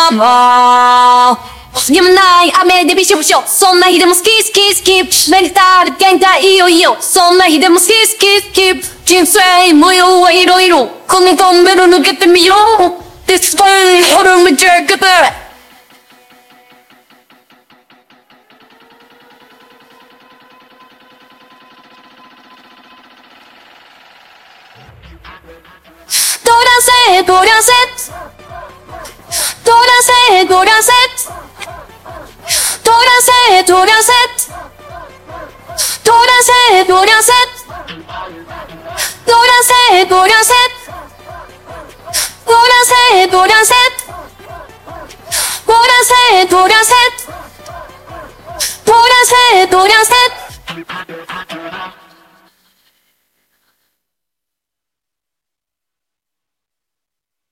もうやまない雨でびしょびしょそんな日でも好き好き好き湿りたる限界いいよいいよそんな日でも好き好き好き人生模様はいろいろこのトンネル抜けてみよう This way ホルムジェックでトラセトラセトラセトラセトラセトラセトラセトラセトラセトラセトラセトラセトラセ